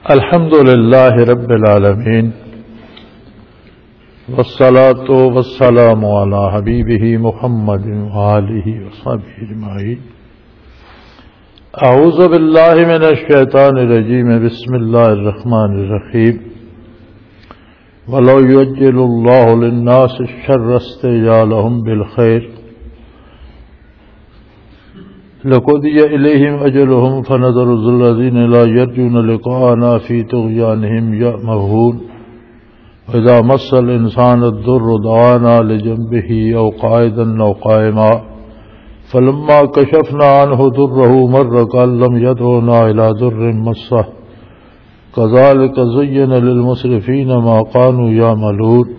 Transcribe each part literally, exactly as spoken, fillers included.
الحمد للہ رب العالمین والصلاة والسلام علی حبیبہ محمد وآلہ وصحبہ اجمعین۔ اعوذ باللہ من الشیطان الرجیم، بسم اللہ الرحمن الرحیم۔ وَلَوْ يُعَجِّلُ اللَّهُ لِلنَّاسِ الشَّرَّ اسْتِعْجَالَهُم بِالْخَيْرِ لَقُضِيَ إِلَيْهِمْ أَجَلُهُمْ فَنَظَرُ الَّذِينَ لَا يَرْجُونَ لِقَاءَنَا فِي طُغْيَانِهِمْ يَعْمَهُونَ وَإِذَا مَسَّ الْإِنسَانَ الضُّرُّ دَعَانَا لِجَنبِهِ أَوْ قَاعِدًا أَوْ قَائِمًا فَلَمَّا كَشَفْنَا عَنْهُ ضُرَّهُ مَرَّ كَأَن لَّمْ يَدْعُنَا إِلَى ضُرٍّ مَّسَّهُ كَذَلِكَ زُيِّنَ لِلْمُسْرِفِينَ مَا كَانُوا يَعْمَلُونَ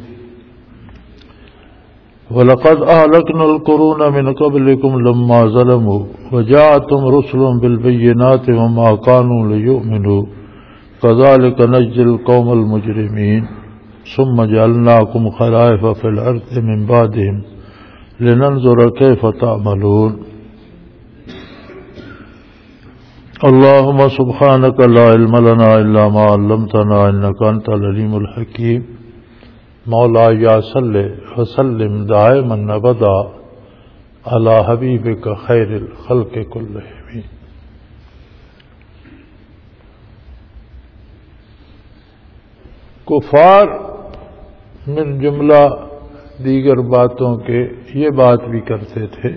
وَلَقَدْ أَهْلَكْنَا الْقُرُونَ مِنْ قَبْلِكُمْ لَمَّا ظَلَمُوا وَجَاءَتْهُمْ رُسُلُهُم بِالْبَيِّنَاتِ وَمَا كَانُوا لِيُؤْمِنُوا كَذَلِكَ نَجْزِي الْقَوْمَ الْمُجْرِمِينَ ثُمَّ جَعَلْنَاكُمْ خَلَائِفَ فِي الْأَرْضِ مِنْ بَعْدِهِمْ لِنَنْظُرَ كَيْفَ تَعْمَلُونَ اللهم سبحانك لا علم لنا إلا ما علمتنا إنك أنت العليم الحكيم مولاي صل وسلم دائما أبدا على حبيبك خير الخلق كلهم۔ کفار من جملہ دیگر باتوں کے یہ بات بھی کرتے تھے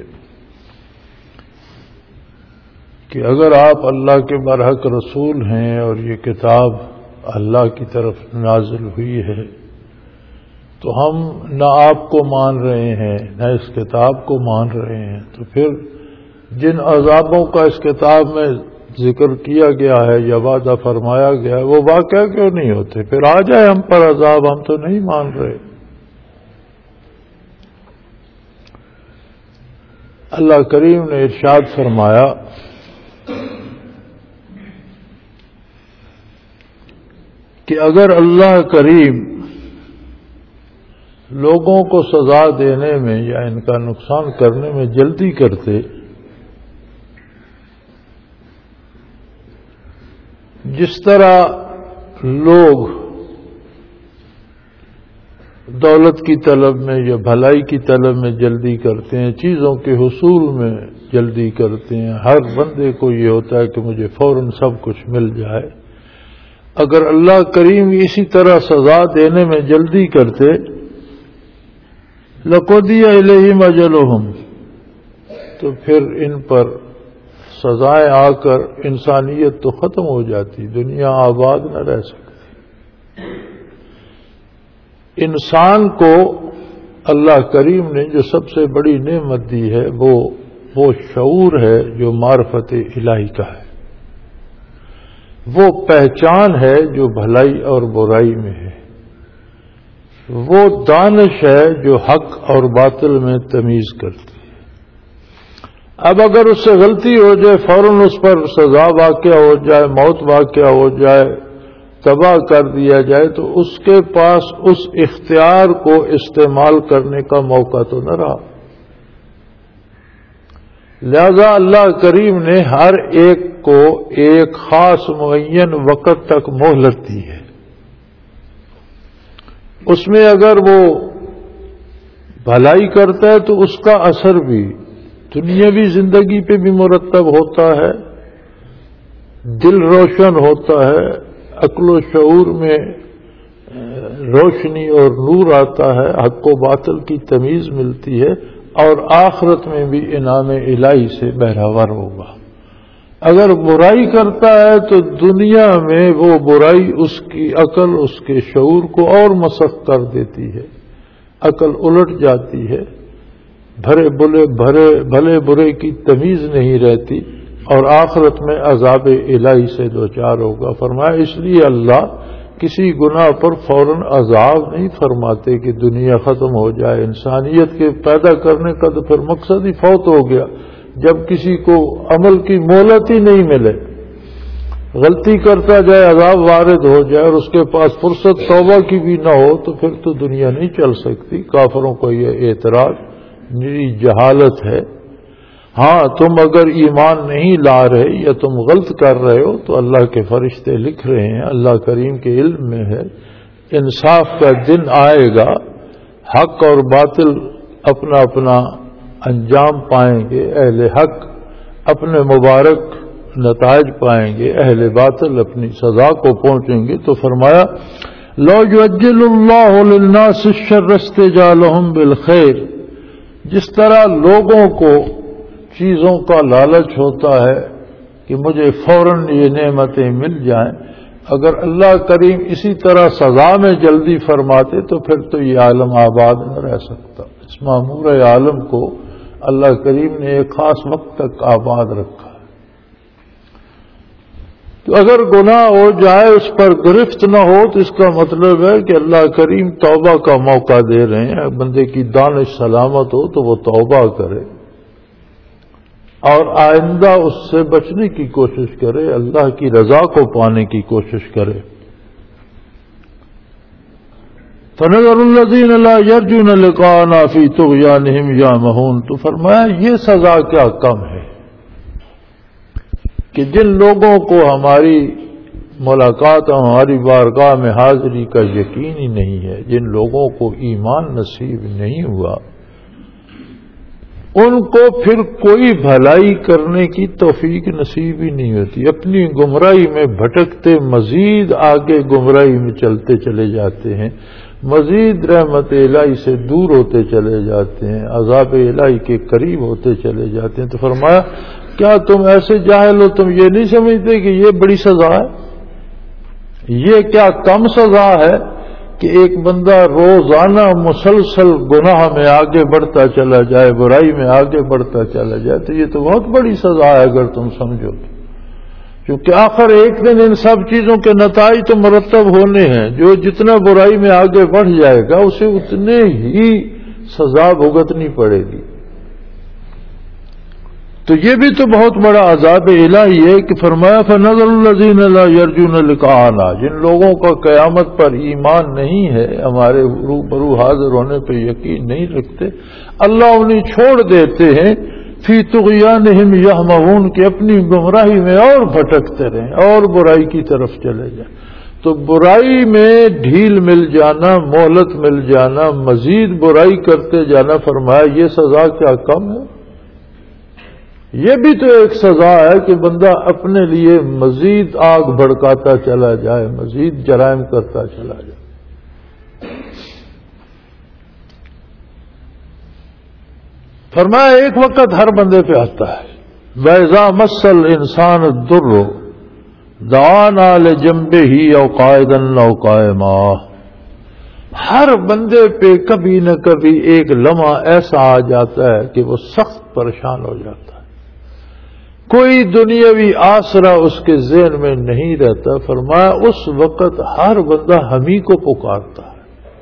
کہ اگر آپ اللہ کے برحق رسول ہیں اور یہ کتاب اللہ کی طرف نازل ہوئی ہے تو ہم نہ آپ کو مان رہے ہیں نہ اس کتاب کو مان رہے ہیں، تو پھر جن عذابوں کا اس کتاب میں ذکر کیا گیا ہے یا وعدہ فرمایا گیا ہے وہ واقعہ کیوں نہیں ہوتے؟ پھر آ جائے ہم پر عذاب، ہم تو نہیں مان رہے۔ اللہ کریم نے ارشاد فرمایا کہ اگر اللہ کریم لوگوں کو سزا دینے میں یا ان کا نقصان کرنے میں جلدی کرتے، جس طرح لوگ دولت کی طلب میں یا بھلائی کی طلب میں جلدی کرتے ہیں، چیزوں کے حصول میں جلدی کرتے ہیں، ہر بندے کو یہ ہوتا ہے کہ مجھے فوراً سب کچھ مل جائے، اگر اللہ کریم اسی طرح سزا دینے میں جلدی کرتے لَقُضِيَ إِلَيْهِمْ أَجَلُهُمْ تو پھر ان پر سزائیں آ کر انسانیت تو ختم ہو جاتی، دنیا آباد نہ رہ سکتی۔ انسان کو اللہ کریم نے جو سب سے بڑی نعمت دی ہے وہ وہ شعور ہے جو معرفت الہی کا ہے، وہ پہچان ہے جو بھلائی اور برائی میں ہے، وہ دانش ہے جو حق اور باطل میں تمیز کرتی ہے۔ اب اگر اس سے غلطی ہو جائے، فوراً اس پر سزا واقع ہو جائے، موت واقع ہو جائے، تباہ کر دیا جائے، تو اس کے پاس اس اختیار کو استعمال کرنے کا موقع تو نہ رہا۔ لہذا اللہ کریم نے ہر ایک کو ایک خاص معین وقت تک مہلت دی ہے، اس میں اگر وہ بھلائی کرتا ہے تو اس کا اثر بھی دنیاوی زندگی پہ بھی مرتب ہوتا ہے، دل روشن ہوتا ہے، عقل و شعور میں روشنی اور نور آتا ہے، حق و باطل کی تمیز ملتی ہے، اور آخرت میں بھی انعام الہی سے بہرہور ہوگا۔ اگر برائی کرتا ہے تو دنیا میں وہ برائی اس کی عقل، اس کے شعور کو اور مسخ کر دیتی ہے، عقل الٹ جاتی ہے، بھرے بلے بھرے بھلے برے کی تمیز نہیں رہتی، اور آخرت میں عذاب الہی سے دوچار ہوگا۔ فرمایا اس لیے اللہ کسی گناہ پر فوراً عذاب نہیں فرماتے کہ دنیا ختم ہو جائے، انسانیت کے پیدا کرنے کا تو پھر مقصد ہی فوت ہو گیا۔ جب کسی کو عمل کی مہلت ہی نہیں ملے، غلطی کرتا جائے، عذاب وارد ہو جائے اور اس کے پاس فرصت توبہ کی بھی نہ ہو، تو پھر تو دنیا نہیں چل سکتی۔ کافروں کو یہ اعتراض میری جہالت ہے۔ ہاں تم اگر ایمان نہیں لا رہے یا تم غلط کر رہے ہو تو اللہ کے فرشتے لکھ رہے ہیں، اللہ کریم کے علم میں ہے، انصاف کا دن آئے گا، حق اور باطل اپنا اپنا انجام پائیں گے، اہل حق اپنے مبارک نتائج پائیں گے، اہل باطل اپنی سزا کو پہنچیں گے۔ تو فرمایا لو یعجل اللہ للناس الشر استعجالهم بالخیر، جس طرح لوگوں کو چیزوں کا لالچ ہوتا ہے کہ مجھے فوراً یہ نعمتیں مل جائیں، اگر اللہ کریم اسی طرح سزا میں جلدی فرماتے تو پھر تو یہ عالم آباد نہ رہ سکتا۔ اس معمور عالم کو اللہ کریم نے ایک خاص وقت تک آباد رکھا۔ تو اگر گناہ ہو جائے اس پر گرفت نہ ہو تو اس کا مطلب ہے کہ اللہ کریم توبہ کا موقع دے رہے ہیں، بندے کی دانش سلامت ہو تو وہ توبہ کرے اور آئندہ اس سے بچنے کی کوشش کرے، اللہ کی رضا کو پانے کی کوشش کرے۔ فَنَذَرُ الَّذِينَ لَا يَرْجُونَ لِقَاءَنَا فِي طُغْيَانِهِمْ يَعْمَهُونَ، تو فرمایا یہ سزا کیا کم ہے کہ جن لوگوں کو ہماری ملاقات ہماری بارگاہ میں حاضری کا یقین ہی نہیں ہے، جن لوگوں کو ایمان نصیب نہیں ہوا، ان کو پھر کوئی بھلائی کرنے کی توفیق نصیب ہی نہیں ہوتی، اپنی گمراہی میں بھٹکتے مزید آگے گمراہی میں چلتے چلے جاتے ہیں، مزید رحمت الہی سے دور ہوتے چلے جاتے ہیں، عذاب الہی کے قریب ہوتے چلے جاتے ہیں۔ تو فرمایا کیا تم ایسے جاہل ہو، تم یہ نہیں سمجھتے کہ یہ بڑی سزا ہے؟ یہ کیا کم سزا ہے کہ ایک بندہ روزانہ مسلسل گناہ میں آگے بڑھتا چلا جائے، برائی میں آگے بڑھتا چلا جائے، تو یہ تو بہت بڑی سزا ہے اگر تم سمجھو تو، کیونکہ آخر ایک دن ان سب چیزوں کے نتائج تو مرتب ہونے ہیں، جو جتنا برائی میں آگے بڑھ جائے گا اسے اتنے ہی سزا بھگتنی پڑے گی۔ تو یہ بھی تو بہت بڑا عذاب الہی ہے کہ فرمایا فَنَذَرُ الَّذِينَ لَا يَرْجُونَ لِقَاءَنَا، جن لوگوں کا قیامت پر ایمان نہیں ہے، ہمارے روبرو حاضر ہونے پہ یقین نہیں رکھتے، اللہ انہیں چھوڑ دیتے ہیں فی طغیانہم یعمہون، کہ اپنی گمراہی میں اور بھٹکتے رہیں اور برائی کی طرف چلے جائیں۔ تو برائی میں ڈھیل مل جانا، مہلت مل جانا، مزید برائی کرتے جانا، فرمایا یہ سزا کیا کم ہے؟ یہ بھی تو ایک سزا ہے کہ بندہ اپنے لیے مزید آگ بھڑکاتا چلا جائے، مزید جرائم کرتا چلا جائے۔ فرمایا ایک وقت ہر بندے پہ آتا ہے، وَإِذَا مَسَّ الْإِنسَانَ الضُّرُّ دَعَانَا لِجَنبِهِ أَوْ قَاعِدًا أَوْ قَائِمًا، ہر بندے پہ کبھی نہ کبھی ایک لمحہ ایسا آ جاتا ہے کہ وہ سخت پریشان ہو جاتا ہے، کوئی دنیاوی آسرا اس کے ذہن میں نہیں رہتا۔ فرمایا اس وقت ہر بندہ ہم ہی کو پکارتا ہے،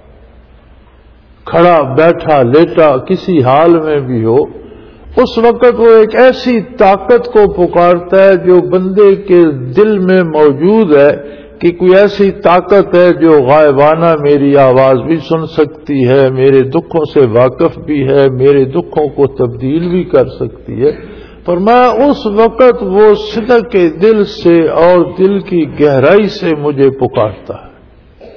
کھڑا بیٹھا لیٹا کسی حال میں بھی ہو، اس وقت وہ ایک ایسی طاقت کو پکارتا ہے جو بندے کے دل میں موجود ہے، کہ کوئی ایسی طاقت ہے جو غائبانہ میری آواز بھی سن سکتی ہے، میرے دکھوں سے واقف بھی ہے، میرے دکھوں کو تبدیل بھی کر سکتی ہے۔ فرمایا اس وقت وہ صدق کے دل سے اور دل کی گہرائی سے مجھے پکارتا ہے۔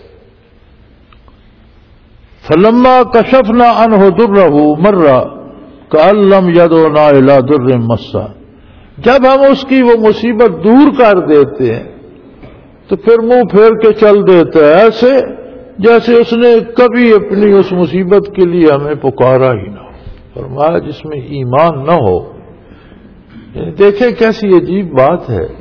فَلَمَّا كَشَفْنَا عَنْهُ ضُرَّهُ مَرَّ كَأَن لَّمْ يَدْعُنَا إِلَىٰ ضُرٍّ مَّسَّهُ، جب ہم اس کی وہ مصیبت دور کر دیتے ہیں تو پھر منہ پھیر کے چل دیتا ہے، ایسے جیسے اس نے کبھی اپنی اس مصیبت کے لیے ہمیں پکارا ہی نہ ہو۔ فرمایا جس میں ایمان نہ ہو، دیکھیں کیسی عجیب بات ہے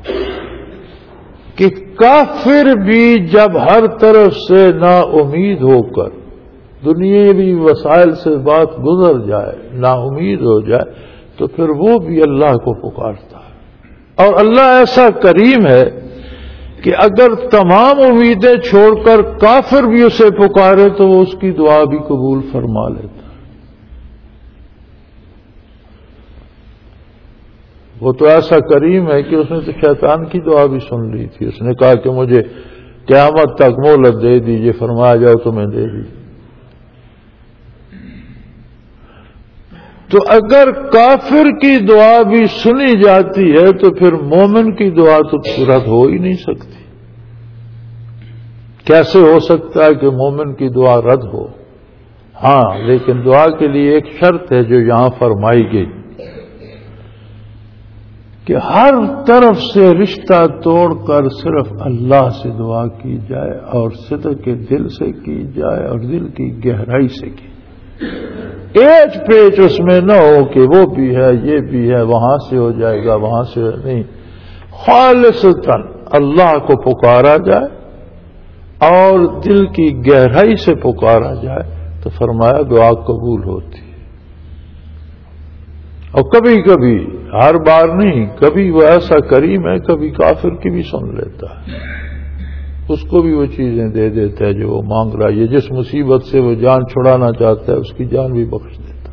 کہ کافر بھی جب ہر طرف سے نا امید ہو کر دنیاوی وسائل سے بات گزر جائے، نا امید ہو جائے، تو پھر وہ بھی اللہ کو پکارتا ہے۔ اور اللہ ایسا کریم ہے کہ اگر تمام امیدیں چھوڑ کر کافر بھی اسے پکارے تو وہ اس کی دعا بھی قبول فرما لیتا ہے۔ وہ تو ایسا کریم ہے کہ اس نے تو شیطان کی دعا بھی سن لی تھی، اس نے کہا کہ مجھے قیامت تک مہلت دے دیجئے، فرمایا جاؤ تمہیں دے دیجئے۔ تو اگر کافر کی دعا بھی سنی جاتی ہے تو پھر مومن کی دعا تو رد ہو ہی نہیں سکتی. کیسے ہو سکتا ہے کہ مومن کی دعا رد ہو؟ ہاں، لیکن دعا کے لیے ایک شرط ہے جو یہاں فرمائی گئی کہ ہر طرف سے رشتہ توڑ کر صرف اللہ سے دعا کی جائے اور صدق کے دل سے کی جائے اور دل کی گہرائی سے کی جائے. ایچ پیچ اس میں نہ ہو کہ وہ بھی ہے یہ بھی ہے، وہاں سے ہو جائے گا وہاں سے نہیں. خالصتاً اللہ کو پکارا جائے اور دل کی گہرائی سے پکارا جائے تو فرمایا دعا قبول ہوتی ہے. اور کبھی کبھی، ہر بار نہیں، کبھی وہ ایسا کریم ہے کبھی کافر کی بھی سن لیتا ہے، اس کو بھی وہ چیزیں دے دیتا ہے جو وہ مانگ رہا ہے. جس مصیبت سے وہ جان چھڑانا چاہتا ہے اس کی جان بھی بخش دیتا.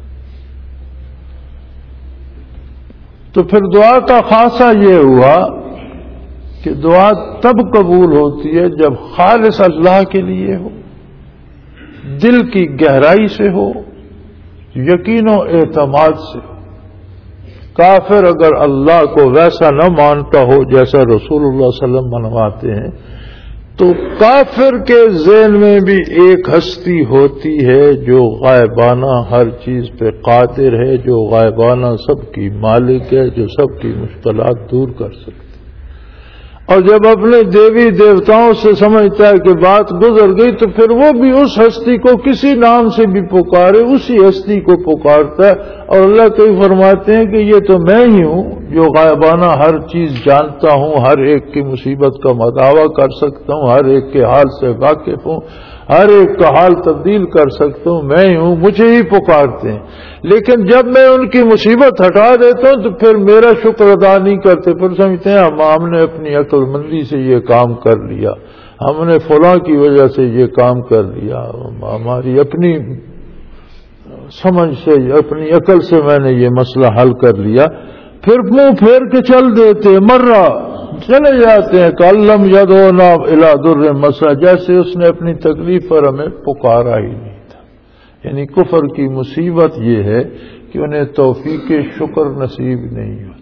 تو پھر دعا کا خاصہ یہ ہوا کہ دعا تب قبول ہوتی ہے جب خالص اللہ کے لیے ہو، دل کی گہرائی سے ہو، یقین و اعتماد سے ہو. کافر اگر اللہ کو ویسا نہ مانتا ہو جیسا رسول اللہ صلی اللہ علیہ وسلم منواتے ہیں تو کافر کے ذہن میں بھی ایک ہستی ہوتی ہے جو غائبانہ ہر چیز پہ قادر ہے، جو غائبانہ سب کی مالک ہے، جو سب کی مشکلات دور کر سکتی. اور جب اپنے دیوی دیوتاؤں سے سمجھتا ہے کہ بات گزر گئی تو پھر وہ بھی اس ہستی کو کسی نام سے بھی پکارے، اسی ہستی کو پکارتا ہے. اور اللہ کئی فرماتے ہیں کہ یہ تو میں ہی ہوں جو غائبانہ ہر چیز جانتا ہوں، ہر ایک کی مصیبت کا مداوع کر سکتا ہوں، ہر ایک کے حال سے واقف ہوں، ہر ایک کا حال تبدیل کر سکتا ہوں، میں ہی ہوں، مجھے ہی پکارتے ہیں. لیکن جب میں ان کی مصیبت ہٹا دیتا ہوں تو پھر میرا شکر ادا نہیں کرتے. پھر سمجھتے ہیں ہم ہم نے اپنی عقل مندی سے یہ کام کر لیا، ہم نے فلاں کی وجہ سے یہ کام کر لیا، ہماری اپنی سمجھ سے، اپنی عقل سے میں نے یہ مسئلہ حل کر لیا. پھر منہ پھیر کے چل دیتے، مرہ چلے جاتے ہیں. کالم یدعونا الی در مسا، جیسے اس نے اپنی تکلیف پر ہمیں پکارا ہی نہیں تھا. یعنی کفر کی مصیبت یہ ہے کہ انہیں توفیق شکر نصیب نہیں ہوتی.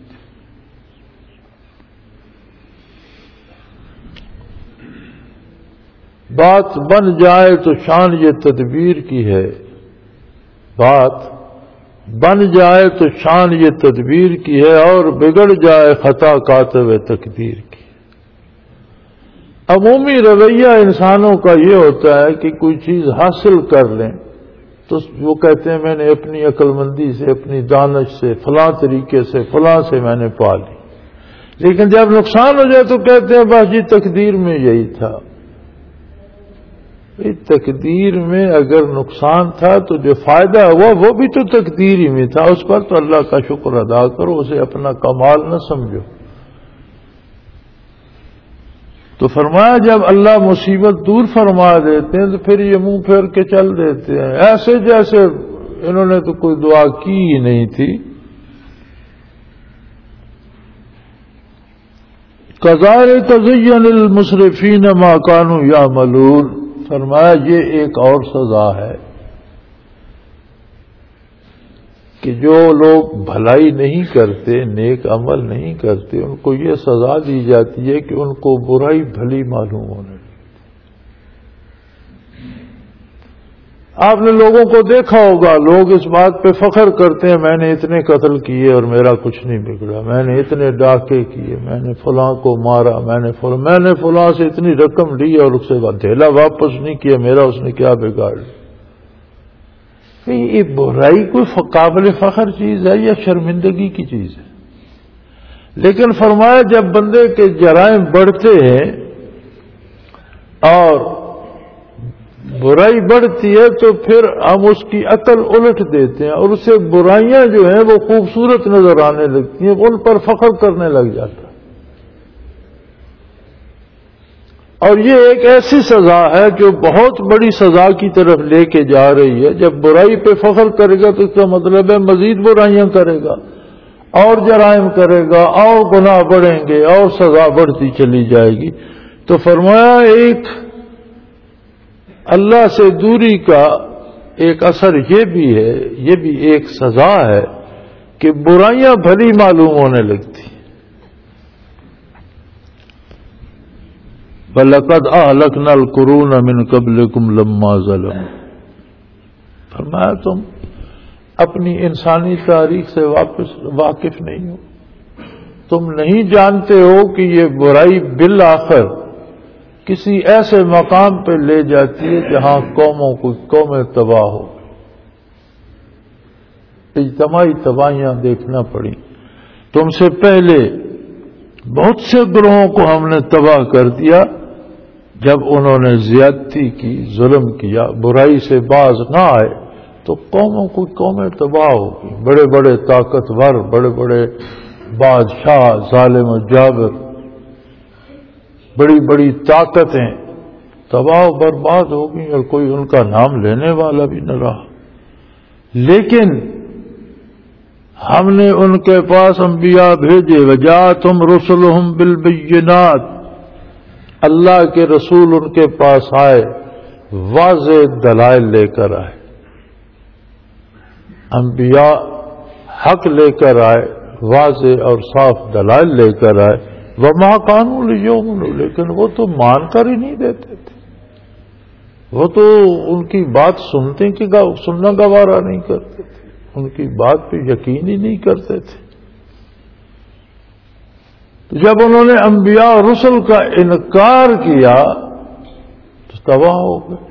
بات بن جائے تو شان یہ تدبیر کی ہے، بات بن جائے تو شان یہ تدبیر کی ہے اور بگڑ جائے خطا کاتب تقدیر کی. عمومی رویہ انسانوں کا یہ ہوتا ہے کہ کوئی چیز حاصل کر لیں تو وہ کہتے ہیں میں نے اپنی عقل مندی سے، اپنی دانش سے، فلاں طریقے سے، فلاں سے میں نے پا لی. لیکن جب نقصان ہو جائے تو کہتے ہیں بس جی تقدیر میں یہی تھا. تقدیر میں اگر نقصان تھا تو جو فائدہ ہوا وہ بھی تو تقدیر ہی میں تھا، اس پر تو اللہ کا شکر ادا کرو، اسے اپنا کمال نہ سمجھو. تو فرمایا جب اللہ مصیبت دور فرما دیتے ہیں تو پھر یہ منہ پھیر کے چل دیتے ہیں ایسے جیسے انہوں نے تو کوئی دعا کی ہی نہیں تھی. کذالک زین المسرفین ما کانوا یعملون. فرمایا یہ ایک اور سزا ہے کہ جو لوگ بھلائی نہیں کرتے، نیک عمل نہیں کرتے، ان کو یہ سزا دی جاتی ہے کہ ان کو برائی بھلی معلوم ہونے لگتی. آپ نے لوگوں کو دیکھا ہوگا، لوگ اس بات پہ فخر کرتے ہیں میں نے اتنے قتل کیے اور میرا کچھ نہیں بگڑا، میں نے اتنے ڈاکے کیے، میں نے فلاں کو مارا، میں نے فلاں میں نے فلاں سے اتنی رقم لی اور اس سے دھیلا واپس نہیں کیا، میرا اس نے کیا بگاڑ لیا. یہ برائی کوئی قابل فخر چیز ہے یا شرمندگی کی چیز ہے؟ لیکن فرمایا جب بندے کے جرائم بڑھتے ہیں اور برائی بڑھتی ہے تو پھر ہم اس کی عقل الٹ دیتے ہیں اور اسے برائیاں جو ہیں وہ خوبصورت نظر آنے لگتی ہیں، ان پر فخر کرنے لگ جاتا ہے. اور یہ ایک ایسی سزا ہے جو بہت بڑی سزا کی طرف لے کے جا رہی ہے. جب برائی پہ فخر کرے گا تو اس کا مطلب ہے مزید برائیاں کرے گا اور جرائم کرے گا اور گناہ بڑھیں گے اور سزا بڑھتی چلی جائے گی. تو فرمایا ایک اللہ سے دوری کا ایک اثر یہ بھی ہے، یہ بھی ایک سزا ہے کہ برائیاں بھلی معلوم ہونے لگتی. وَلَقَدْ أَهْلَكْنَا الْقُرُونَ مِنْ قَبْلِكُمْ لَمَّا ظَلَمُوا. فرمایا تم اپنی انسانی تاریخ سے واپس واقف نہیں ہو، تم نہیں جانتے ہو کہ یہ برائی بالآخر کسی ایسے مقام پہ لے جاتی ہے جہاں قوموں کو قومیں تباہ ہو. اجتماعی تباہیاں دیکھنا پڑی. تم سے پہلے بہت سے گروہوں کو ہم نے تباہ کر دیا جب انہوں نے زیادتی کی، ظلم کیا، برائی سے باز نہ آئے تو قوموں کو قومیں تباہ ہو گئی. بڑے بڑے طاقتور، بڑے بڑے بادشاہ، ظالم و جابر، بڑی بڑی طاقتیں تباہ و برباد ہو گئی اور کوئی ان کا نام لینے والا بھی نہ رہا. لیکن ہم نے ان کے پاس انبیاء بھیجے، وجاءتہم رسلہم بالبینات، اللہ کے رسول ان کے پاس آئے، واضح دلائل لے کر آئے. انبیاء حق لے کر آئے، واضح اور صاف دلائل لے کر آئے. وَمَا كَانُوا لِيُؤْمِنُوا، لیکن وہ تو مان کر ہی نہیں دیتے تھے. وہ تو ان کی بات سنتے کہ سننا گوارا نہیں کرتے تھے، ان کی بات پہ یقین ہی نہیں کرتے تھے. جب انہوں نے انبیاء اور رسل کا انکار کیا تو تباہ ہو گئے.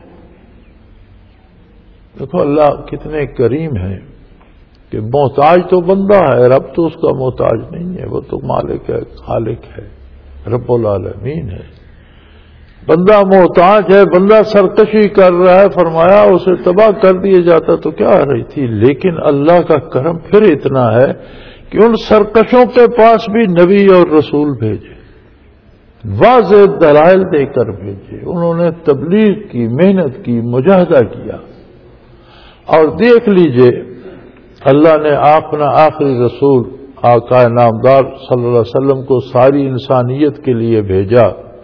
دیکھو اللہ کتنے کریم ہیں کہ محتاج تو بندہ ہے، رب تو اس کا محتاج نہیں ہے، وہ تو مالک ہے، خالق ہے، رب العالمین ہے. بندہ محتاج ہے، بندہ سرکشی کر رہا ہے، فرمایا اسے تباہ کر دیا جاتا تو کیا آ رہی تھی. لیکن اللہ کا کرم پھر اتنا ہے کہ ان سرکشوں کے پاس بھی نبی اور رسول بھیجے، واضح دلائل دے کر بھیجے. انہوں نے تبلیغ کی، محنت کی، مجاہدہ کیا. اور دیکھ لیجئے اللہ نے اپنا آخری رسول آقا نامدار صلی اللہ علیہ وسلم کو ساری انسانیت کے لیے بھیجا.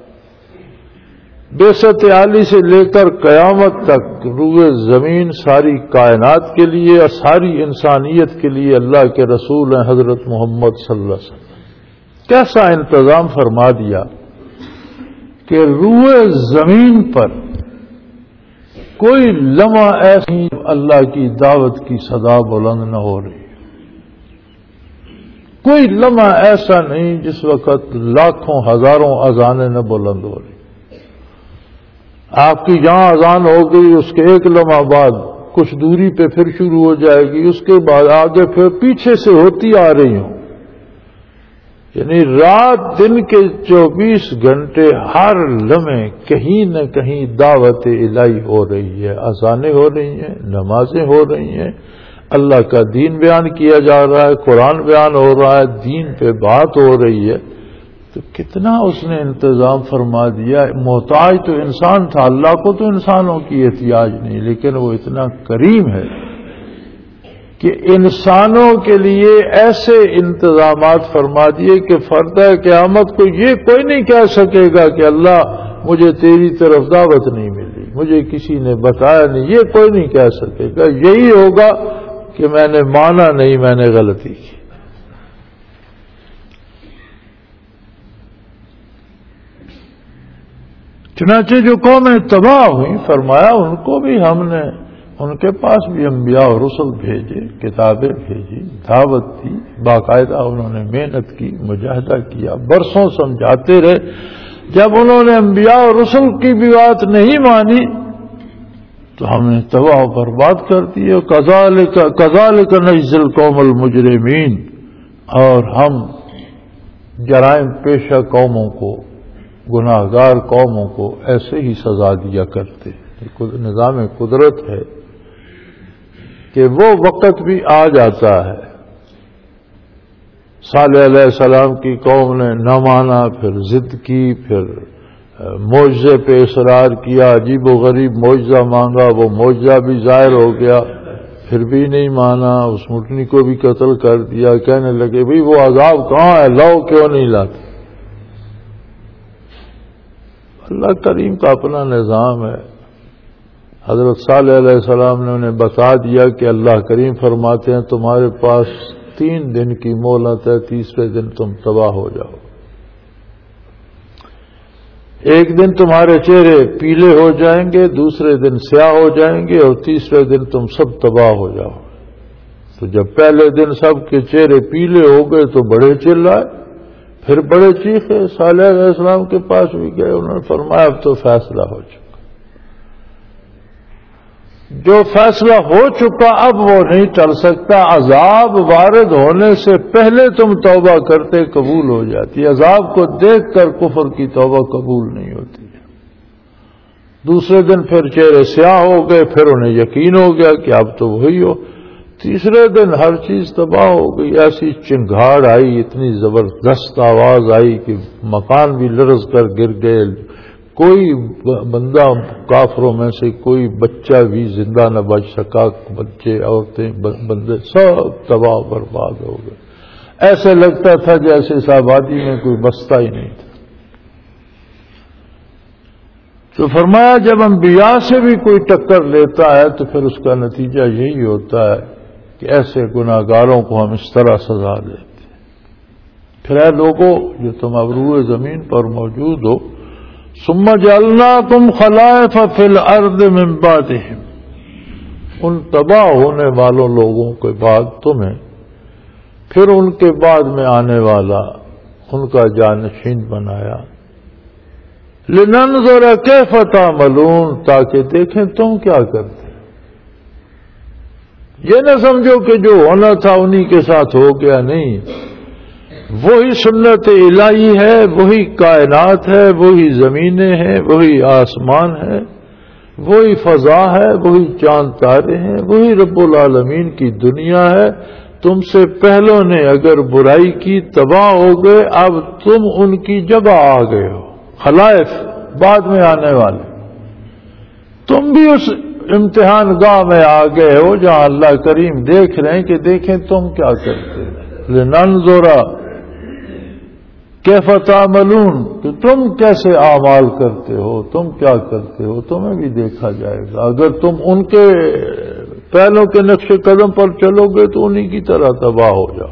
بعثت عالی سے لے کر قیامت تک روئے زمین ساری کائنات کے لیے اور ساری انسانیت کے لیے اللہ کے رسول ہیں حضرت محمد صلی اللہ علیہ وسلم. کیسا انتظام فرما دیا کہ روئے زمین پر کوئی لمحہ ایسی اللہ کی دعوت کی صدا بلند نہ ہو رہی. کوئی لمحہ ایسا نہیں جس وقت لاکھوں ہزاروں اذانیں نہ بلند ہو رہی. آپ کی جہاں اذان ہو گئی اس کے ایک لمحہ بعد کچھ دوری پہ پھر شروع ہو جائے گی، اس کے بعد آگے پھر پیچھے سے ہوتی آ رہی ہوں. یعنی رات دن کے چوبیس گھنٹے ہر لمحے کہیں نہ کہیں دعوت الہی ہو رہی ہے، اذانیں ہو رہی ہیں، نمازیں ہو رہی ہیں، اللہ کا دین بیان کیا جا رہا ہے، قرآن بیان ہو رہا ہے، دین پہ بات ہو رہی ہے. تو کتنا اس نے انتظام فرما دیا. محتاج تو انسان تھا، اللہ کو تو انسانوں کی احتیاج نہیں، لیکن وہ اتنا کریم ہے کہ انسانوں کے لیے ایسے انتظامات فرما دیے کہ فردہ قیامت کو یہ کوئی نہیں کہہ سکے گا کہ اللہ مجھے تیری طرف دعوت نہیں ملی، مجھے کسی نے بتایا نہیں، یہ کوئی نہیں کہہ سکے گا. یہی ہوگا کہ میں نے مانا نہیں، میں نے غلطی کی. چنانچہ جو قومیں تباہ ہوئی فرمایا ان کو بھی ہم نے ان کے پاس بھی انبیاء اور رسل بھیجے، کتابیں بھیجی، دعوت دی، باقاعدہ انہوں نے محنت کی، مجاہدہ کیا، برسوں سمجھاتے رہے. جب انہوں نے انبیاء اور رسل کی بھی بات نہیں مانی تو ہم نے تباہ و برباد کر دیے. کذالک کذالک نجزی القوم المجرمین، اور ہم جرائم پیشہ قوموں کو، گناہگار قوموں کو ایسے ہی سزا دیا کرتے. نظام قدرت ہے کہ وہ وقت بھی آ جاتا ہے. صالح علیہ السلام کی قوم نے نہ مانا، پھر ضد کی، پھر معجزے پہ اصرار کیا، عجیب و غریب معجزہ مانگا، وہ معجزہ بھی ظاہر ہو گیا، پھر بھی نہیں مانا، اس مٹنی کو بھی قتل کر دیا. کہنے لگے بھئی وہ عذاب کہاں ہے، لاؤ کیوں نہیں لاتے. اللہ کریم کا اپنا نظام ہے. حضرت صالح علیہ السلام نے انہیں بتا دیا کہ اللہ کریم فرماتے ہیں تمہارے پاس تین دن کی مہلت ہے، تیسرے دن تم تباہ ہو جاؤ. ایک دن تمہارے چہرے پیلے ہو جائیں گے، دوسرے دن سیاہ ہو جائیں گے، اور تیسرے دن تم سب تباہ ہو جاؤ. تو جب پہلے دن سب کے چہرے پیلے ہو گئے تو بڑے چلائے، پھر بڑے چیخے. صالح علیہ السلام کے پاس بھی گئے، انہوں نے فرمایا اب تو فیصلہ ہو چکا. جو فیصلہ ہو چکا اب وہ نہیں ٹل سکتا. عذاب وارد ہونے سے پہلے تم توبہ کرتے قبول ہو جاتی، عذاب کو دیکھ کر کفر کی توبہ قبول نہیں ہوتی. دوسرے دن پھر چہرے سیاہ ہو گئے، پھر انہیں یقین ہو گیا کہ اب تو وہی ہو. تیسرے دن ہر چیز تباہ ہو گئی. ایسی چنگھاڑ آئی، اتنی زبردست آواز آئی کہ مکان بھی لرز کر گر گئے. کوئی بندہ کافروں میں سے کوئی بچہ بھی زندہ نہ بچ سکا. بچے، عورتیں، بندے سب تباہ برباد ہو گئے. ایسے لگتا تھا جیسے اس آبادی میں کوئی بستا ہی نہیں تھا. تو فرمایا جب انبیاء سے بھی کوئی ٹکر لیتا ہے تو پھر اس کا نتیجہ یہی ہوتا ہے کہ ایسے گناہگاروں کو ہم اس طرح سزا دیتے ہیں. پھر اے لوگوں جو تم ابروئے زمین پر موجود ہو، ثم جعلناکم خلائف فی الارض من بعدہم، ان تباہ ہونے والوں لوگوں کے بعد تمہیں پھر ان کے بعد میں آنے والا ان کا جانشین بنایا. لننظر کیف تعملون، تاکہ دیکھیں تم کیا کرتے. یہ نہ سمجھو کہ جو ہونا تھا انہی کے ساتھ ہو گیا، نہیں. وہی سنت الہی ہے، وہی کائنات ہے، وہی زمینیں ہیں، وہی آسمان ہے، وہی فضا ہے، وہی چاند تارے ہیں، وہی رب العالمین کی دنیا ہے. تم سے پہلوں نے اگر برائی کی تباہ ہو گئے، اب تم ان کی جگہ آ گئے ہو. خلائف بعد میں آنے والے، تم بھی اس امتحان گاہ میں آ گئے ہو جہاں اللہ کریم دیکھ رہے ہیں کہ دیکھیں تم کیا کرتے. لننظر کیف تعملون، کہ تم کیسے اعمال کرتے ہو، تم کیا کرتے ہو، تمہیں بھی دیکھا جائے گا. اگر تم ان کے پہلوں کے نقش قدم پر چلو گے تو انہی کی طرح تباہ ہو جاؤ.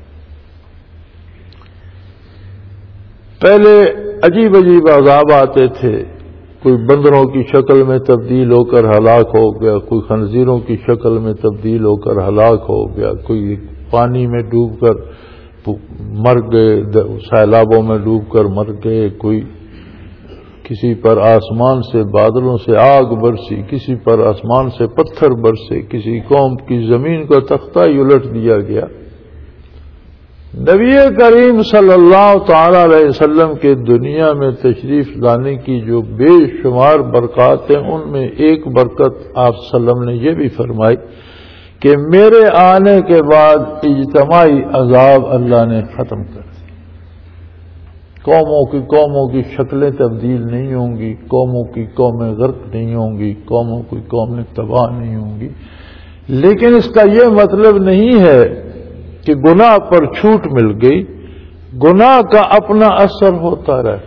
پہلے عجیب عجیب عذاب آتے تھے. کوئی بندروں کی شکل میں تبدیل ہو کر ہلاک ہو گیا، کوئی خنزیروں کی شکل میں تبدیل ہو کر ہلاک ہو گیا، کوئی پانی میں ڈوب کر مر گئے، سیلابوں میں ڈوب کر مر گئے، کوئی کسی پر آسمان سے بادلوں سے آگ برسی، کسی پر آسمان سے پتھر برسے، کسی قوم کی زمین کا تختہ ہی الٹ دیا گیا. نبی کریم صلی اللہ تعالی علیہ وسلم کے دنیا میں تشریف لانے کی جو بے شمار برکات ہیں، ان میں ایک برکت آپ صلی اللہ علیہ وسلم نے یہ بھی فرمائی کہ میرے آنے کے بعد اجتماعی عذاب اللہ نے ختم کر دی. قوموں کی قوموں کی شکلیں تبدیل نہیں ہوں گی، قوموں کی قومیں غرق نہیں ہوں گی، قوموں کی قومیں تباہ نہیں ہوں گی. لیکن اس کا یہ مطلب نہیں ہے کہ گناہ پر چھوٹ مل گئی. گناہ کا اپنا اثر ہوتا رہتا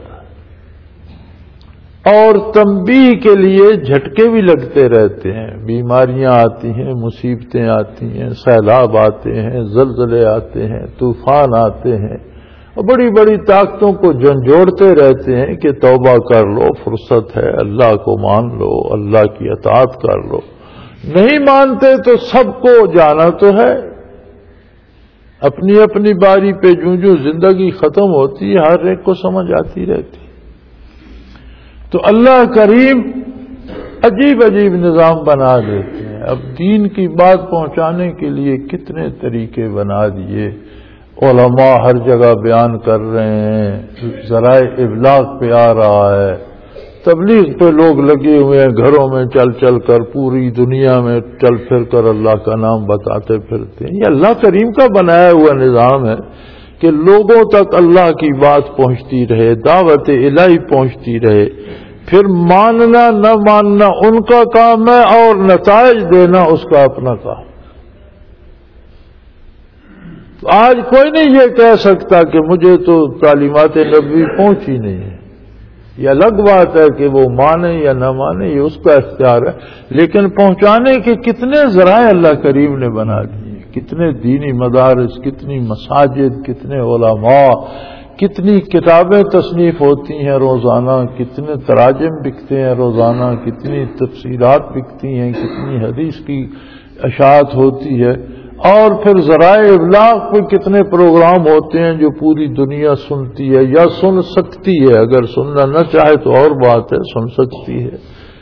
اور تنبیہ کے لیے جھٹکے بھی لگتے رہتے ہیں. بیماریاں آتی ہیں، مصیبتیں آتی ہیں، سیلاب آتے ہیں، زلزلے آتے ہیں، طوفان آتے ہیں، اور بڑی بڑی طاقتوں کو جھنجھوڑتے رہتے ہیں کہ توبہ کر لو، فرصت ہے، اللہ کو مان لو، اللہ کی اطاعت کر لو. نہیں مانتے تو سب کو جانا تو ہے. اپنی اپنی باری پہ جوں جوں زندگی ختم ہوتی ہے ہر ایک کو سمجھ آتی رہتی. تو اللہ کریم عجیب عجیب نظام بنا دیتے ہیں. اب دین کی بات پہنچانے کے لیے کتنے طریقے بنا دیے. علماء ہر جگہ بیان کر رہے ہیں، ذرائع ابلاغ پہ آ رہا ہے، تبلیغ پہ لوگ لگے ہوئے ہیں، گھروں میں چل چل کر پوری دنیا میں چل پھر کر اللہ کا نام بتاتے پھرتے ہیں. یہ اللہ کریم کا بنایا ہوا نظام ہے کہ لوگوں تک اللہ کی بات پہنچتی رہے، دعوت الہی پہنچتی رہے. پھر ماننا نہ ماننا ان کا کام ہے اور نتائج دینا اس کا اپنا کام. آج کوئی نہیں یہ کہہ سکتا کہ مجھے تو تعلیمات نبوی پہنچی نہیں ہے. یہ الگ بات ہے کہ وہ مانے یا نہ مانے، یہ اس کا اختیار ہے، لیکن پہنچانے کے کتنے ذرائع اللہ کریم نے بنا دیے، کتنے دینی مدارس، کتنی مساجد، کتنے علماء، کتنی کتابیں تصنیف ہوتی ہیں روزانہ، کتنے تراجم بکتے ہیں روزانہ، کتنی تفسیرات بکتی ہیں، کتنی حدیث کی اشاعت ہوتی ہے، اور پھر ذرائع ابلاغ پہ کتنے پروگرام ہوتے ہیں جو پوری دنیا سنتی ہے یا سن سکتی ہے، اگر سننا نہ چاہے تو اور بات ہے، سن سکتی ہے۔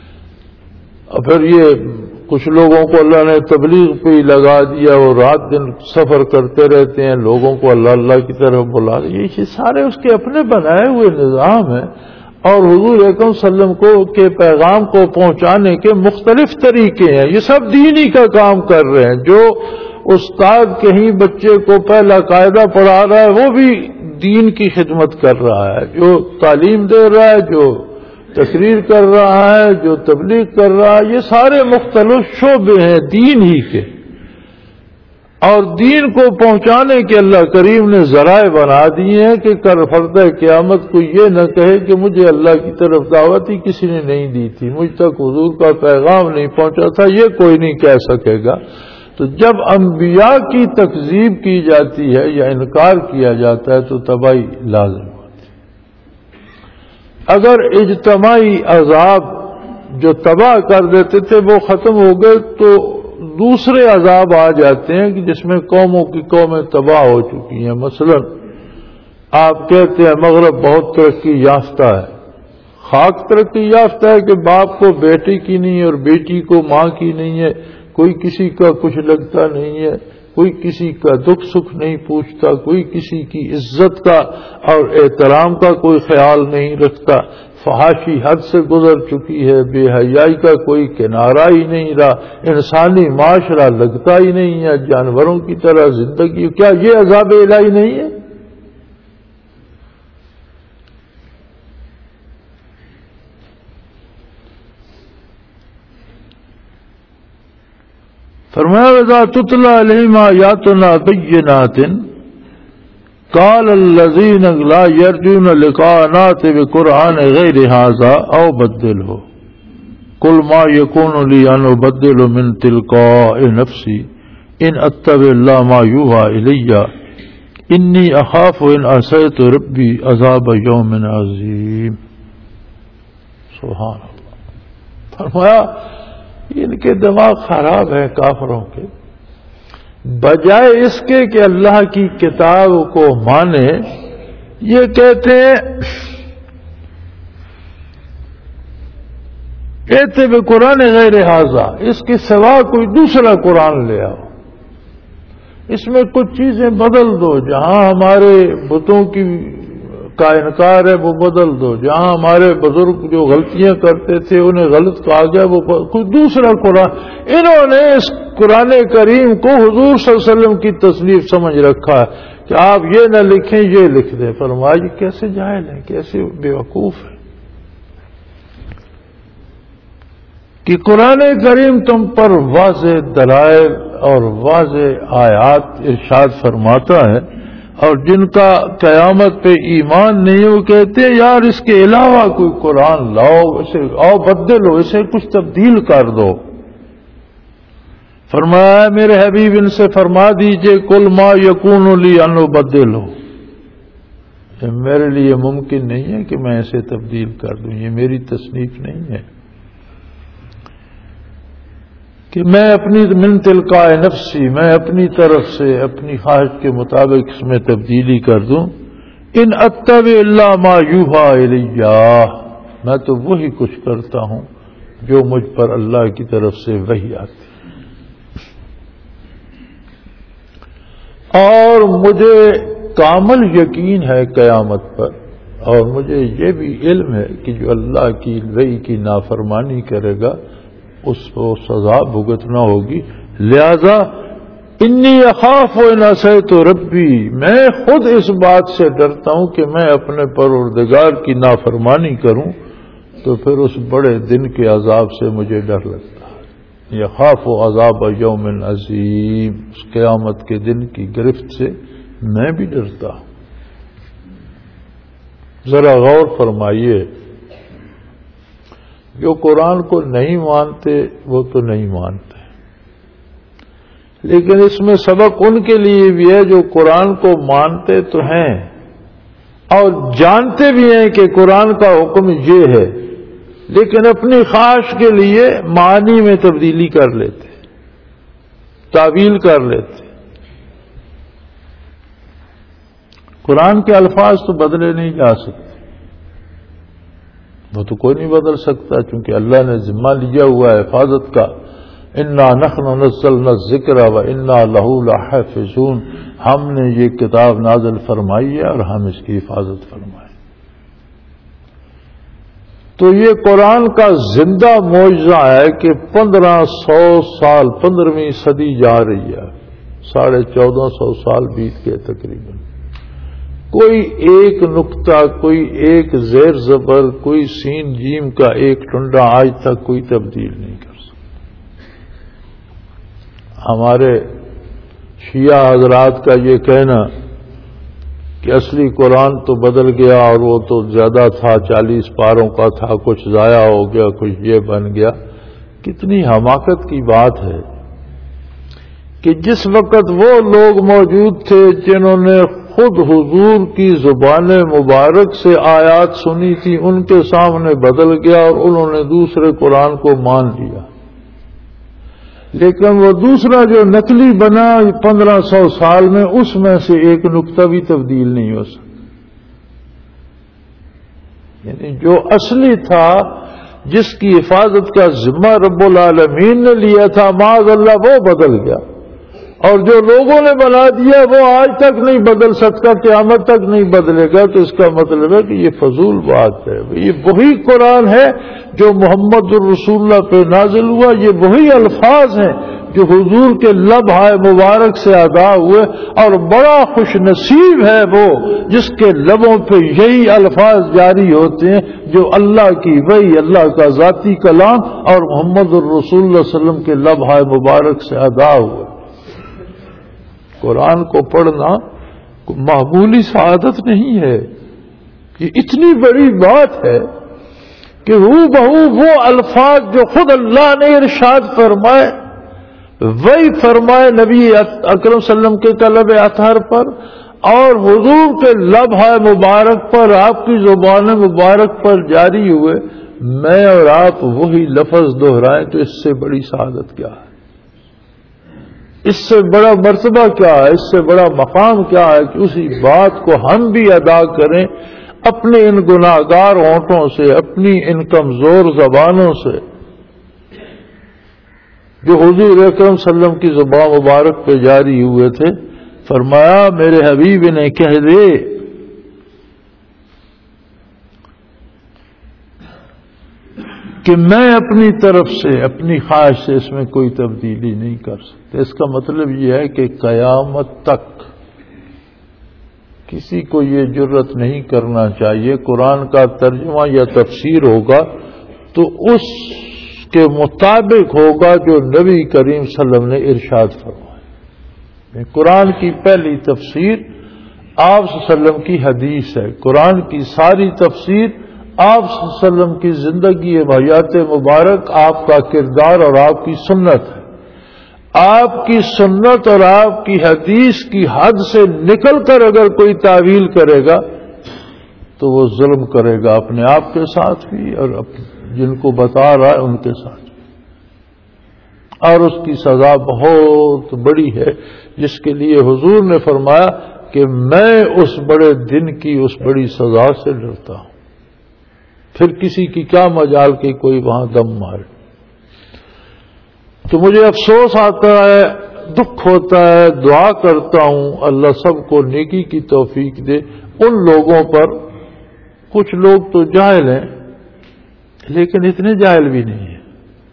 اور پھر یہ کچھ لوگوں کو اللہ نے تبلیغ پہ ہی لگا دیا، وہ رات دن سفر کرتے رہتے ہیں، لوگوں کو اللہ اللہ کی طرف بلا دیا، یہ سارے اس کے اپنے بنائے ہوئے نظام ہیں، اور حضور اکرم صلی اللہ علیہ وسلم کو کے پیغام کو پہنچانے کے مختلف طریقے ہیں، یہ سب دینی کا کام کر رہے ہیں۔ جو استاد کہیں بچے کو پہلا قاعدہ پڑھا رہا ہے وہ بھی دین کی خدمت کر رہا ہے، جو تعلیم دے رہا ہے، جو تقریر کر رہا ہے، جو تبلیغ کر رہا ہے، یہ سارے مختلف شعبے ہیں دین ہی کے، اور دین کو پہنچانے کے اللہ کریم نے ذرائع بنا دیے ہیں کہ کل فرد قیامت کو یہ نہ کہے کہ مجھے اللہ کی طرف دعوت ہی کسی نے نہیں دی تھی، مجھ تک حضور کا پیغام نہیں پہنچا تھا، یہ کوئی نہیں کہہ سکے گا۔ تو جب انبیاء کی تکذیب کی جاتی ہے یا انکار کیا جاتا ہے تو تباہی لازم ہوتی ہے۔ اگر اجتماعی عذاب جو تباہ کر دیتے تھے وہ ختم ہو گئے تو دوسرے عذاب آ جاتے ہیں کہ جس میں قوموں کی قومیں تباہ ہو چکی ہیں۔ مثلا آپ کہتے ہیں مغرب بہت ترقی یافتہ ہے، خاک ترقی یافتہ ہے کہ باپ کو بیٹی کی نہیں ہے اور بیٹی کو ماں کی نہیں ہے، کوئی کسی کا کچھ لگتا نہیں ہے، کوئی کسی کا دکھ سکھ نہیں پوچھتا، کوئی کسی کی عزت کا اور احترام کا کوئی خیال نہیں رکھتا، فحاشی حد سے گزر چکی ہے، بے حیائی کا کوئی کنارہ ہی نہیں رہا، انسانی معاشرہ لگتا ہی نہیں ہے، جانوروں کی طرح زندگی، کیا یہ عذاب الہی نہیں ہے؟ فرمایا وَإِذَا تُتْلَىٰ عَلَيْهِمْ آيَاتُنَا بَيِّنَاتٍ قَالَ الَّذِينَ لَا يَرْجُونَ لِقَاءَنَا ائْتِ بِقُرْآنٍ غَيْرِ هَٰذَا أَوْ بَدِّلْهُ قُلْ مَا يَكُونُ لِي أَنْ أُبَدِّلَ مِن تِلْقَاءِ نَفْسِي إِنْ أَتَّبِعُ إِلَّا مَا يُوحَىٰ إِلَيَّ إِنِّي أَخَافُ إِنْ عَصَيْتُ رَبِّي عَذَابَ يَوْمٍ عَظِيمٍ۔ سبحان اللہ۔ فرمایا ان کے دماغ خراب ہیں کافروں کے، بجائے اس کے کہ اللہ کی کتاب کو مانے یہ کہتے ہیں کہتے بے قرآن غیر ھذا، اس کے سوا کوئی دوسرا قرآن لے آؤ، اس میں کچھ چیزیں بدل دو، جہاں ہمارے بتوں کی کا انکار ہے وہ بدل دو، جہاں ہمارے بزرگ جو غلطیاں کرتے تھے انہیں غلط کہا گیا وہ کوئی دوسرا قرآن۔ انہوں نے اس قرآن کریم کو حضور صلی اللہ علیہ وسلم کی تصنیف سمجھ رکھا ہے کہ آپ یہ نہ لکھیں یہ لکھ دیں۔ فرمایا یہ کیسے جاہل ہیں، کیسے بیوقوف ہیں کہ قرآن کریم تم پر واضح دلائل اور واضح آیات ارشاد فرماتا ہے، اور جن کا قیامت پہ ایمان نہیں وہ کہتے ہیں یار اس کے علاوہ کوئی قرآن لاؤ، اسے او بدلو، اسے کچھ تبدیل کر دو۔ فرمایا میرے حبیب ان سے فرما دیجئے کل ما یکون لی ان ابدلہ، میرے لیے ممکن نہیں ہے کہ میں اسے تبدیل کر دوں، یہ میری تصنیف نہیں ہے کہ میں اپنی من تلقاء نفسی، میں اپنی طرف سے اپنی خواہش کے مطابق اس میں تبدیلی کر دوں۔ ان اتبع الا ما یوحیٰ الیہ، میں تو وہی کچھ کرتا ہوں جو مجھ پر اللہ کی طرف سے وحی آتی اور مجھے کامل یقین ہے قیامت پر، اور مجھے یہ بھی علم ہے کہ جو اللہ کی وحی کی نافرمانی کرے گا اس کو سزا بھگتنا ہوگی، لہذا انی اخاف ان عصیت ربی، میں خود اس بات سے ڈرتا ہوں کہ میں اپنے پروردگار کی نافرمانی کروں تو پھر اس بڑے دن کے عذاب سے مجھے ڈر لگتا ہے۔ یخاف عذاب یوم عظیم، اس قیامت کے دن کی گرفت سے میں بھی ڈرتا ہوں۔ ذرا غور فرمائیے جو قرآن کو نہیں مانتے وہ تو نہیں مانتے، لیکن اس میں سبق ان کے لیے بھی ہے جو قرآن کو مانتے تو ہیں اور جانتے بھی ہیں کہ قرآن کا حکم یہ ہے، لیکن اپنی خواہش کے لیے معنی میں تبدیلی کر لیتے، تعویل کر لیتے۔ قرآن کے الفاظ تو بدلے نہیں جا سکتے، وہ تو کوئی نہیں بدل سکتا، چونکہ اللہ نے ذمہ لیا ہوا ہے حفاظت کا۔ انا نحن نزلنا الذکر وانا لہ لحافظون، ہم نے یہ کتاب نازل فرمائی ہے اور ہم اس کی حفاظت فرمائے۔ تو یہ قرآن کا زندہ معجزہ ہے کہ پندرہ سو سال پندرہویں صدی جا رہی ہے، ساڑھے چودہ سو سال بیت گئے تقریباً، کوئی ایک نقطہ، کوئی ایک زیر زبر، کوئی سین جیم کا ایک ٹنڈا آج تک کوئی تبدیل نہیں کر سکتا۔ ہمارے شیعہ حضرات کا یہ کہنا کہ اصلی قرآن تو بدل گیا اور وہ تو زیادہ تھا، چالیس پاروں کا تھا، کچھ ضائع ہو گیا، کچھ یہ بن گیا، کتنی حماقت کی بات ہے کہ جس وقت وہ لوگ موجود تھے جنہوں نے خود حضور کی زبان مبارک سے آیات سنی تھی، ان کے سامنے بدل گیا اور انہوں نے دوسرے قرآن کو مان لیا، لیکن وہ دوسرا جو نقلی بنا پندرہ سو سال میں، اس میں سے ایک نقطہ بھی تبدیل نہیں ہو سکتا۔ یعنی جو اصلی تھا، جس کی حفاظت کا ذمہ رب العالمین نے لیا تھا، معاذ اللہ وہ بدل گیا، اور جو لوگوں نے بنا دیا وہ آج تک نہیں بدل سکتا، قیامت تک نہیں بدلے گا۔ تو اس کا مطلب ہے کہ یہ فضول بات ہے، یہ وہی قرآن ہے جو محمد الرسول اللہ پہ نازل ہوا، یہ وہی الفاظ ہیں جو حضور کے لب ہائے مبارک سے ادا ہوئے، اور بڑا خوش نصیب ہے وہ جس کے لبوں پہ یہی الفاظ جاری ہوتے ہیں جو اللہ کی وحی، اللہ کا ذاتی کلام اور محمد الرسول اللہ صلی اللہ علیہ وسلم کے لب ہائے مبارک سے ادا ہوئے۔ قرآن کو پڑھنا معمولی سعادت نہیں ہے، یہ اتنی بڑی بات ہے کہ ہو بہو وہ الفاظ جو خود اللہ نے ارشاد فرمائے وہی فرمائے نبی اکرم صلی اللہ علیہ وسلم کے قلب اطہر پر اور حضور کے لب مبارک پر، آپ کی زبان مبارک پر جاری ہوئے، میں اور آپ وہی لفظ دہرائیں تو اس سے بڑی سعادت کیا ہے؟ اس سے بڑا مرتبہ کیا ہے؟ اس سے بڑا مقام کیا ہے کہ اسی بات کو ہم بھی ادا کریں اپنے ان گناہگار ہونٹوں سے، اپنی ان کمزور زبانوں سے، جو حضور اکرم صلی اللہ علیہ وسلم کی زبان مبارک پہ جاری ہوئے تھے۔ فرمایا میرے حبیب نے کہہ دے کہ میں اپنی طرف سے، اپنی خواہش سے اس میں کوئی تبدیلی نہیں کر سکتا۔ اس کا مطلب یہ ہے کہ قیامت تک کسی کو یہ جرت نہیں کرنا چاہیے، قرآن کا ترجمہ یا تفسیر ہوگا تو اس کے مطابق ہوگا جو نبی کریم صلی اللہ علیہ وسلم نے ارشاد فرمایا۔ قرآن کی پہلی تفسیر آپ صلی اللہ علیہ وسلم کی حدیث ہے، قرآن کی ساری تفسیر آپ صلی اللہ علیہ وسلم کی زندگی حیات مبارک، آپ کا کردار اور آپ کی سنت ہے۔ آپ کی سنت اور آپ کی حدیث کی حد سے نکل کر اگر کوئی تعویل کرے گا تو وہ ظلم کرے گا اپنے آپ کے ساتھ بھی اور جن کو بتا رہا ہے ان کے ساتھ بھی، اور اس کی سزا بہت بڑی ہے، جس کے لیے حضور نے فرمایا کہ میں اس بڑے دن کی، اس بڑی سزا سے ڈرتا ہوں۔ پھر کسی کی کیا مجال کہ کوئی وہاں دم مارے۔ تو مجھے افسوس آتا ہے، دکھ ہوتا ہے، دعا کرتا ہوں اللہ سب کو نیکی کی توفیق دے ان لوگوں پر۔ کچھ لوگ تو جاہل ہیں لیکن اتنے جاہل بھی نہیں ہیں،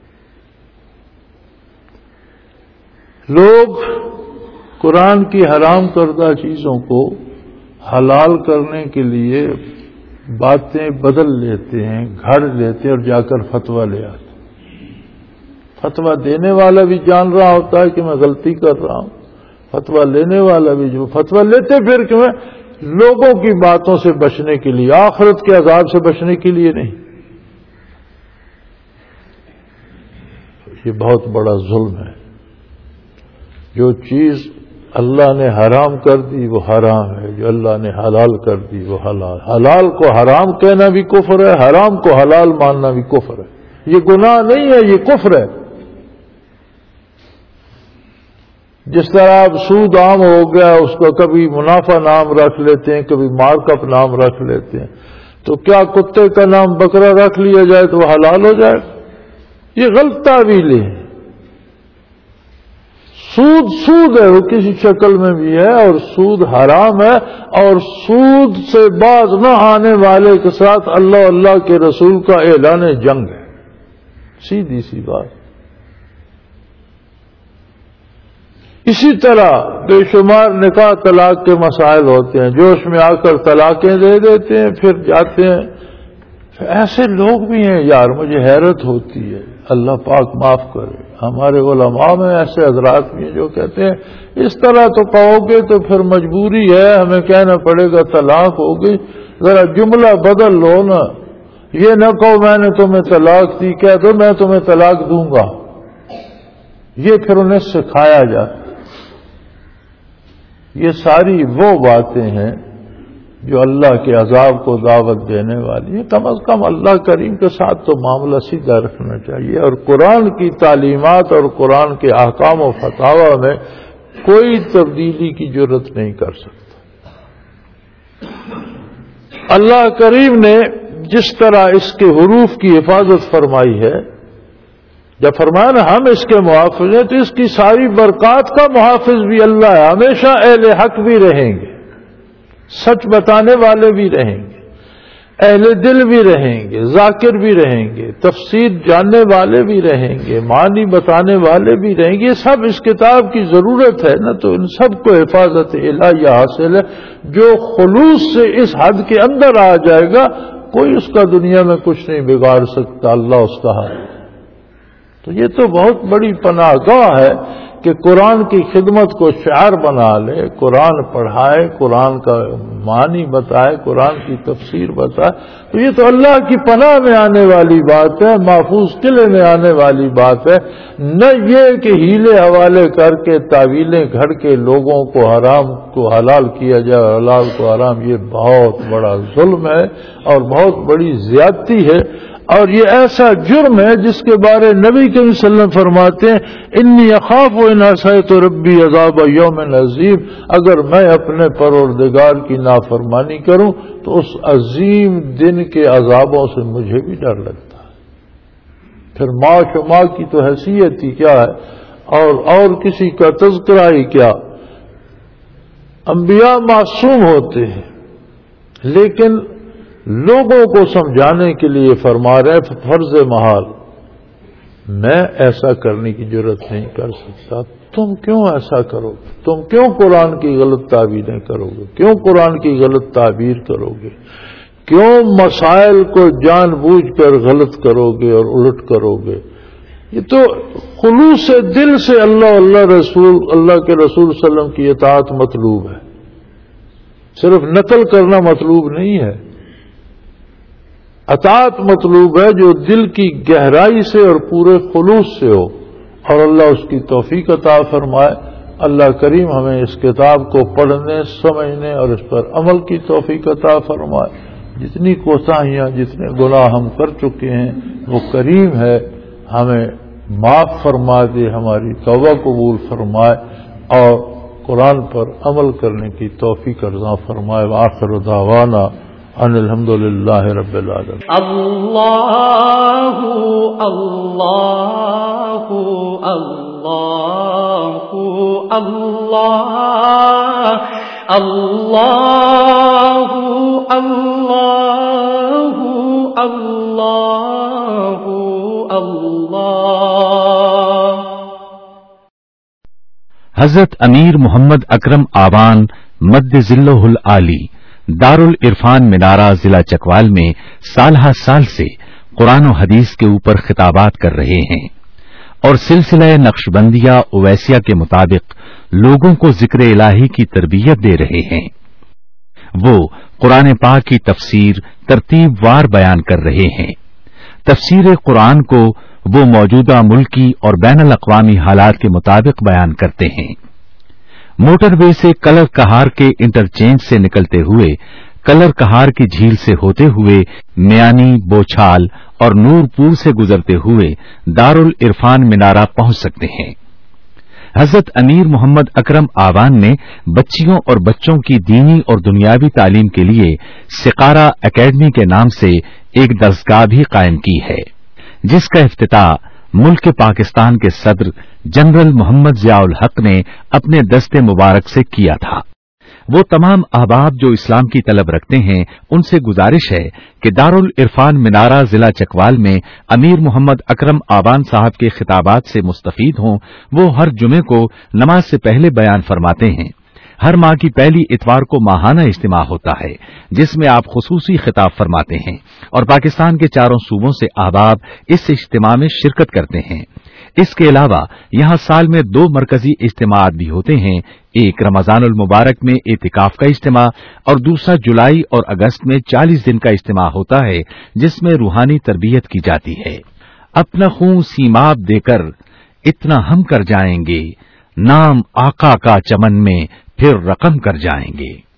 لوگ قرآن کی حرام کردہ چیزوں کو حلال کرنے کے لیے باتیں بدل لیتے ہیں، گھڑ لیتے ہیں اور جا کر فتویٰ لے آتے۔ فتویٰ دینے والا بھی جان رہا ہوتا ہے کہ میں غلطی کر رہا ہوں، فتویٰ لینے والا بھی، جو فتویٰ لیتے پھر کیوں ہے؟ لوگوں کی باتوں سے بچنے کے لیے، آخرت کے عذاب سے بچنے کے لیے نہیں۔ یہ بہت بڑا ظلم ہے. جو چیز اللہ نے حرام کر دی وہ حرام ہے، جو اللہ نے حلال کر دی وہ حلال. حلال کو حرام کہنا بھی کفر ہے، حرام کو حلال ماننا بھی کفر ہے. یہ گناہ نہیں ہے، یہ کفر ہے. جس طرح اب سود عام ہو گیا، اس کو کبھی منافع نام رکھ لیتے ہیں، کبھی مارک اپ نام رکھ لیتے ہیں. تو کیا کتے کا نام بکرا رکھ لیا جائے تو وہ حلال ہو جائے؟ یہ غلط تعویل ہے. سود سود ہے، وہ کسی شکل میں بھی ہے، اور سود حرام ہے. اور سود سے باز نہ آنے والے کے ساتھ اللہ اللہ کے رسول کا اعلان جنگ ہے. سیدھی سی بات. اسی طرح بے شمار نکاح طلاق کے مسائل ہوتے ہیں، جوش میں آ کر طلاقیں دے دیتے ہیں، پھر جاتے ہیں. ایسے لوگ بھی ہیں یار، مجھے حیرت ہوتی ہے. اللہ پاک معاف کرے. ہمارے علماء میں ایسے حضرات بھی ہیں جو کہتے ہیں اس طرح تو کہو گے تو پھر مجبوری ہے، ہمیں کہنا پڑے گا طلاق ہو گئی. ذرا جملہ بدل لو نا. یہ نہ کہو میں نے تمہیں طلاق دی، کہہ دو میں تمہیں طلاق دوں گا. یہ پھر انہیں سکھایا جاتا. یہ ساری وہ باتیں ہیں جو اللہ کے عذاب کو دعوت دینے والی ہے. کم از کم اللہ کریم کے ساتھ تو معاملہ سیدھا رکھنا چاہیے. اور قرآن کی تعلیمات اور قرآن کے احکام و فتاوی میں کوئی تبدیلی کی ضرورت نہیں کر سکتا. اللہ کریم نے جس طرح اس کے حروف کی حفاظت فرمائی ہے، جب فرمایا نا ہم اس کے محافظ ہیں، تو اس کی ساری برکات کا محافظ بھی اللہ ہے. ہمیشہ اہل حق بھی رہیں گے، سچ بتانے والے بھی رہیں گے، اہل دل بھی رہیں گے، ذاکر بھی رہیں گے، تفسیر جاننے والے بھی رہیں گے، معنی بتانے والے بھی رہیں گے. یہ سب اس کتاب کی ضرورت ہے نا. تو ان سب کو حفاظت الہیہ حاصل ہے. جو خلوص سے اس حد کے اندر آ جائے گا، کوئی اس کا دنیا میں کچھ نہیں بگاڑ سکتا. اللہ اس کا حال. تو یہ تو بہت بڑی پناہ گاہ ہے کہ قرآن کی خدمت کو شعار بنا لے، قرآن پڑھائے، قرآن کا معنی بتائے، قرآن کی تفسیر بتائے. تو یہ تو اللہ کی پناہ میں آنے والی بات ہے، محفوظ قلعے میں آنے والی بات ہے. نہ یہ کہ ہیلے حوالے کر کے تعویلیں گھڑ کے لوگوں کو حرام کو حلال کیا جائے اور حلال کو حرام. یہ بہت بڑا ظلم ہے اور بہت بڑی زیادتی ہے. اور یہ ایسا جرم ہے جس کے بارے نبی کریم صلی اللہ علیہ وسلم فرماتے ہیں انی اخاف ان عصیت ربی عذاب یوم عظیم. اگر میں اپنے پروردگار کی نافرمانی کروں تو اس عظیم دن کے عذابوں سے مجھے بھی ڈر لگتا ہے. پھر ماں شما کی تو حیثیت ہی کیا ہے، اور اور کسی کا تذکرہ ہی کیا. انبیاء معصوم ہوتے ہیں، لیکن لوگوں کو سمجھانے کے لیے فرما رہے فرض محال میں ایسا کرنے کی ضرورت نہیں کر سکتا. تم کیوں ایسا کرو گے؟ تم کیوں قرآن کی غلط تعبیریں کرو گے؟ کیوں قرآن کی غلط تعبیر کرو گے؟ کیوں مسائل کو جان بوجھ کر غلط کرو گے اور الٹ کرو گے؟ یہ تو خلوص دل سے اللہ اللہ رسول اللہ کے رسول صلی اللہ علیہ وسلم کی اطاعت مطلوب ہے. صرف نقل کرنا مطلوب نہیں ہے. اطاعت مطلوب ہے جو دل کی گہرائی سے اور پورے خلوص سے ہو، اور اللہ اس کی توفیق عطا فرمائے. اللہ کریم ہمیں اس کتاب کو پڑھنے، سمجھنے اور اس پر عمل کی توفیق عطا فرمائے. جتنی کوتاہیاں، جتنے گناہ ہم کر چکے ہیں وہ کریم ہے، ہمیں معاف فرما دے، ہماری توبہ قبول فرمائے اور قرآن پر عمل کرنے کی توفیق عطا فرمائے. وآخر دعوانا ان الحمدللہ رب العالمین. اللہ اللہ اللہ اللہ اللہ اللہ اللہ اللہ. حضرت امیر محمد اکرم آوان مد ذلہ العالی دارالعرفان منارہ ضلع چکوال میں سال ہر سال سے قرآن و حدیث کے اوپر خطابات کر رہے ہیں اور سلسلہ نقشبندیہ اویسیہ کے مطابق لوگوں کو ذکر الہی کی تربیت دے رہے ہیں. وہ قرآن پاک کی تفسیر ترتیب وار بیان کر رہے ہیں. तफसीर कुरान को वो मौजूदा मुल्की और बैन अल-अक़वामी हालात के मुताबिक बयान करते हैं। मोटरवे से कलर कहार के इंटरचेंज से निकलते हुए कलर कहार की झील से होते हुए मियानी, बोछाल और नूरपुर से गुजरते हुए दारुल इरफान मिनारा पहुंच सकते हैं। हजरत अमीर मोहम्मद अकरम आवान ने बच्चियों और बच्चों की दीनी और दुनियावी तालीम के लिए सिकारा एकेडमी के नाम से एक दरसगाह भी कायम की है, जिसका इफ्तिताह मुल्क पाकिस्तान के सदर जनरल मोहम्मद जियाउल हक ने अपने दस्ते मुबारक से किया था। वो तमाम अहबाब जो इस्लाम की तलब रखते हैं, उनसे गुजारिश है कि दारुल इरफान मिनारा जिला चकवाल में अमीर मोहम्मद अकरम आवान साहब के खिताबात से मुस्तफीद हों। वो हर जुमे को नमाज से पहले बयान फरमाते हैं। हर माह की पहली इतवार को माहाना इज्तिमा होता है, जिसमें आप खुसूसी खिताब फरमाते हैं और पाकिस्तान के चारों सूबों से अहबाब इस इज्तिमा में शिरकत करते हैं। इसके अलावा यहाँ साल में दो मरकजी इज्तिमात भी होते हैं, एक रमजानुल मुबारक में एतिकाफ का इज्तिमा और दूसरा जुलाई और अगस्त में चालीस दिन का इज्तिमा होता है, जिसमें रूहानी तरबियत की जाती है। अपना खून सीमाब देकर इतना हम कर जाएंगे, नाम आका का चमन में फिर रकम कर जाएंगे।